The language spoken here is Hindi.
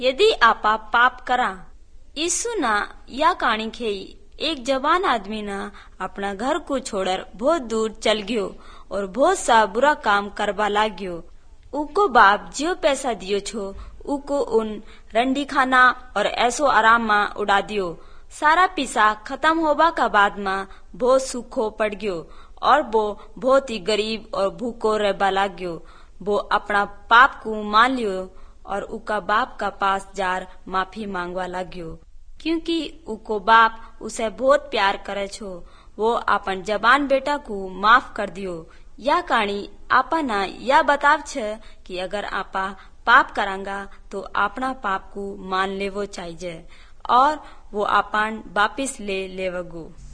यदि आपा पाप करा। यीशु ना या कहानी खेई एक जवान आदमी ना अपना घर को छोड़कर बहुत दूर चल गयो और बहुत सा बुरा काम करवा लाग्यो। उको बाप जो पैसा दियो छो उको उन रंडी खाना और ऐसो आराम में उड़ा दियो। सारा पैसा खत्म होबा का बाद में बहुत सूखो पड़ गयो और वो बहुत ही गरीब और भूखो रहबा लाग्यो। वो अपना पाप को मान लियो और उका बाप का पास जार माफी मांगवा लाग्यो, क्योंकि उको बाप उसे बहुत प्यार करे छो। वो अपन जवान बेटा को माफ कर दियो। या कहानी आपा ना या बताव छे कि अगर आपा पाप करांगा तो अपना पाप को मान लेवो चाहिए और वो आपन वापिस ले लेवगो।